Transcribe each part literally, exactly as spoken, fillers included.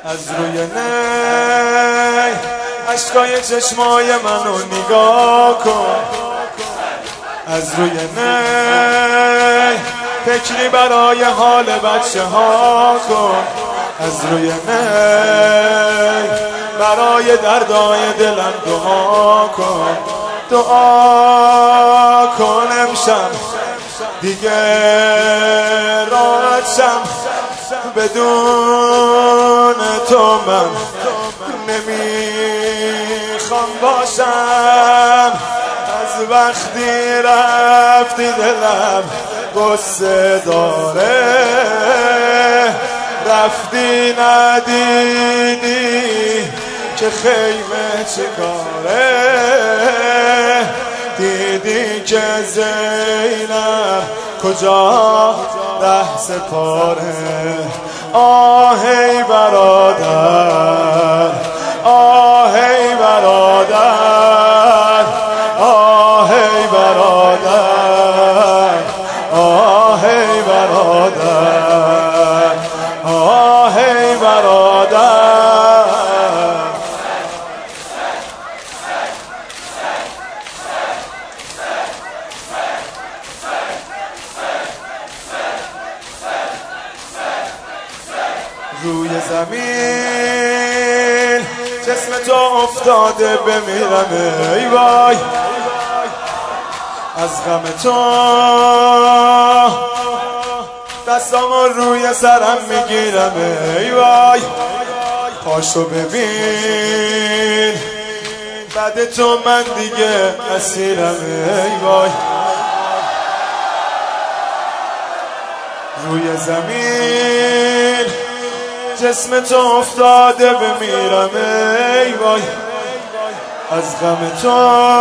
از روی نی عشقای چشمای منو نگاه کن، از روی نی فکری برای حال بچه ها کن، از روی نی برای دردای دلم دعا کن، دعا کن امشب دیگه راحت شم، بدون تو من نمیخوام باشم، از وقتی رفتی دلم قصه داره، رفتی ندیدی که خیمه چیکاره، دیدی که زینب کجا ره سپاره، آه ای برادر، آه ای برادر، آه ای برادر، آه ای برادر، آه ای برادر. روی زمین جسم تو افتاده بمیرم ای وای، از غم تو دستامو روی سرم میگیرم ای وای، پاشو ببین بعد تو من دیگه اسیرم ای وای، روی زمین جسم تو افتاده بمیرم ای وای، از غم تو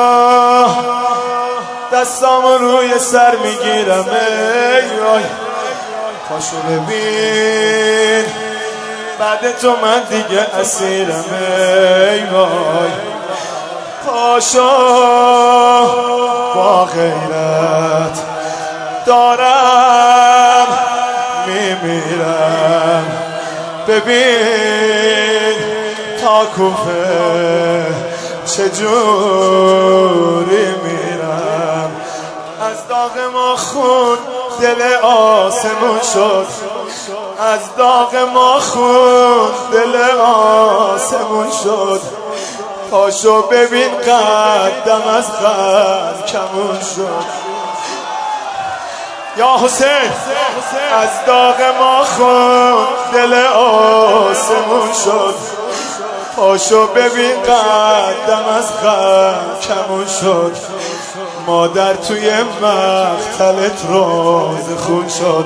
دستامو روی سر میگیرم ای وای، پاشو ببین بعد تو من دیگه اسیرم ای وای، پاشو با غیرت دارم میمیرم، ببین تا کوفه چجوری میرم، از داغ ما خون دل آسمون شد، از داغ ما خون دل آسمون شد، پاشو ببین قدم از قد کمون شد، یا حسین از داغ ما خون دل آسمون شد، پاشو ببین قدم از قد کمون شد، مادر توی مقتلت روز خون شد،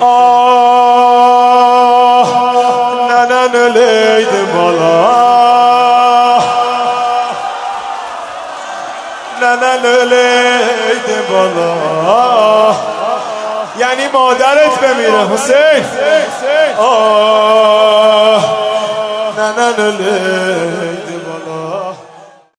آه نه نه نه لید بالا، نه نه نه لید بالا، یعنی مادرت بمیره حسین، آه نه نه نه